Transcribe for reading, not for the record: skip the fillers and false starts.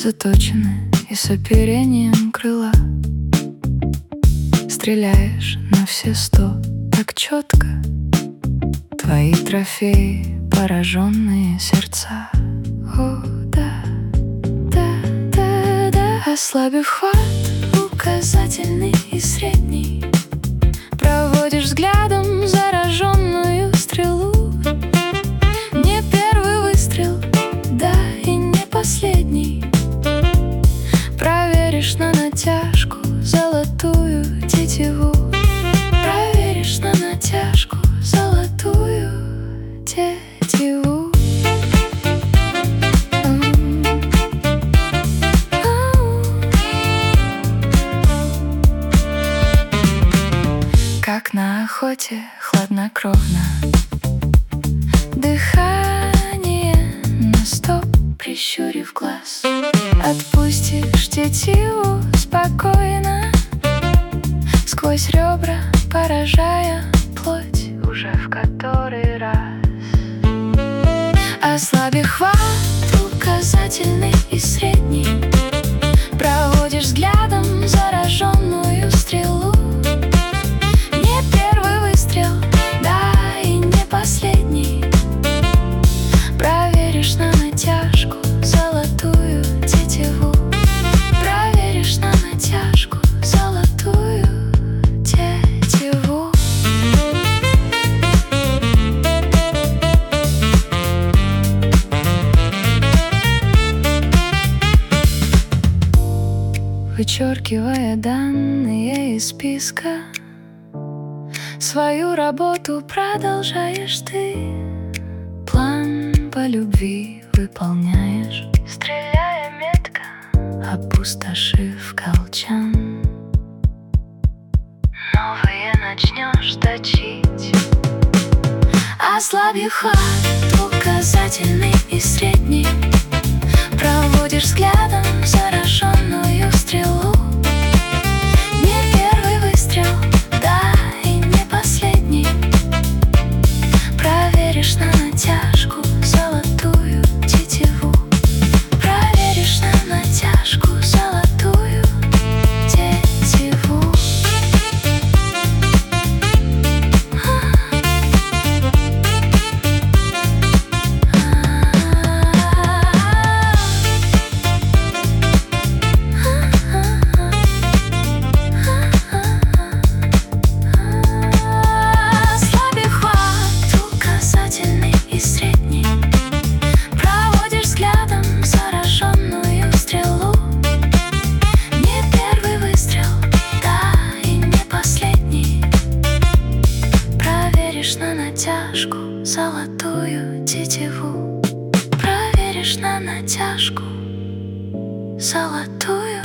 заточены и с оперением крыла. Стреляешь на все 100 так четко. Твои трофеи — пораженные сердца. О, да, да, да, да. Ослабив хват, указательный и средний, проводишь взглядом зараженную стрелу. Не первый выстрел, да и не последний. Проверишь на натяжку золотую тетиву. Проверишь на натяжку золотую тетиву. Как на охоте, хладнокровно, дыхание на стоп, прищурив глаз. Отпустишь тетиву спокойно, сквозь ребра поражая плоть уже в который раз. Ослаби хват, указательный и средний, проводишь взглядом зараженную стрелу. Не первый выстрел, да и не последний. Проверишь на натяжку золотую тетиву. Проверишь на натяжку золотую тетиву. Вычеркивая данные из списка, свою работу продолжаешь ты. План по любви выполняешь, стреляя метко, опустошив колчан. Новые начнешь точить. Ослаби хват, указательный и средний, проводишь взглядом зараженную стрелу. Не первый выстрел, да и не последний. Проверишь на натяжку золотую тетиву. Проверишь на натяжку золотую тетиву. На натяжку золотую тетиву. Проверишь на натяжку золотую